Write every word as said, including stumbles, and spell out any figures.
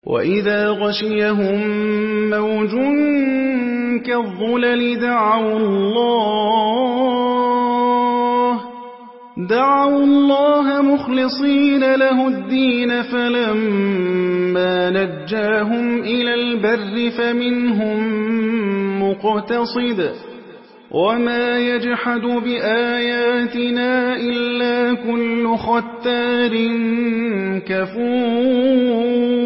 وَإِذَا غَشِيَهُم مَّوْجٌ كَالظُّلَلِ دَعَوُا اللَّهَ دَعَوُا اللَّهَ مُخْلِصِينَ لَهُ الدِّينَ فَلَمَّا نَجَّاهُمْ إِلَى الْبَرِّ فَمِنْهُم مُّقْتَصِدٌ ۚ وَمَا يَجْحَدُ بِآيَاتِنَا إِلَّا كُلُّ خَتَّارٍ كَفُورٍ